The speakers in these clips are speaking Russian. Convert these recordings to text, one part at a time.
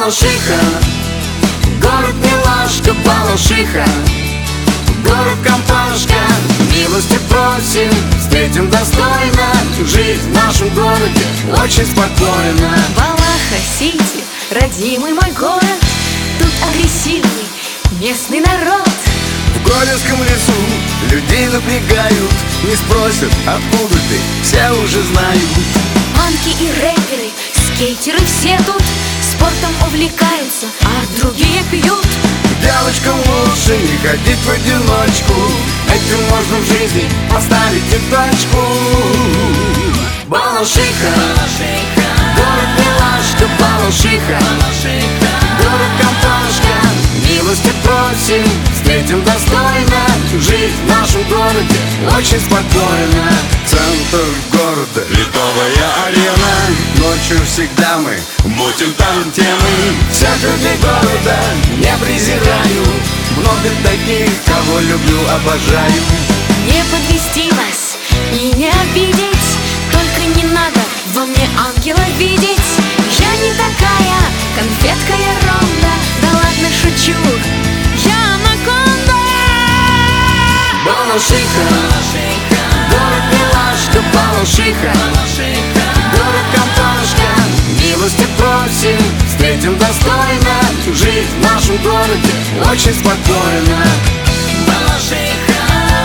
Балашиха, город милашка, Балашиха, город компашка. Милости просим, встретим достойно. Жизнь в нашем городе очень спокойно. Балаха-Сити, родимый мой город. Тут агрессивный местный народ. В Горьевском лесу людей напрягают, не спросят, откуда ты, все уже знают. Панки и рэперы, скейтеры все тут спортом увлекаются, а другие пьют. Девочкам лучше не ходить в одиночку, этим можно в жизни поставить и точку. Балашиха, город милашка, Балашиха, город компашка. Милости просим, встретим достойно. Жизнь в нашем городе очень спокойно. Центр города, Ледовая арена. Ночью всегда мы мутим там темы. Всех людей города не презираю. Много таких, кого люблю, обожаю. Не подвести вас и не обидеть, только не надо во мне ангела видеть. Я не такая конфетка ерунда, да ладно, шучу, я анаконда. Балашиха, город милашка, Балашиха, город компашка. Милости просим, встретим достойно. Жизнь в нашем городе очень спокойно. Балашиха,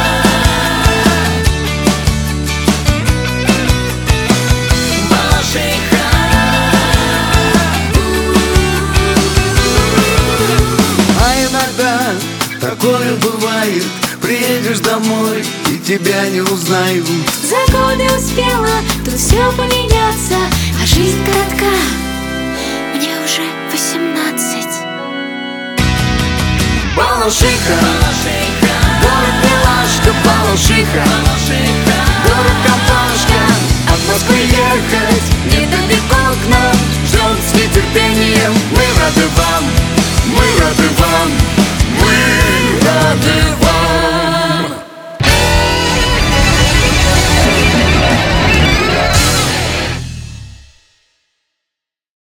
Балашиха. А иногда такое бывает, приедешь домой и тебя не узнают. За годы успела тут все поменяться, а жизнь коротка, мне уже 18. Балашиха,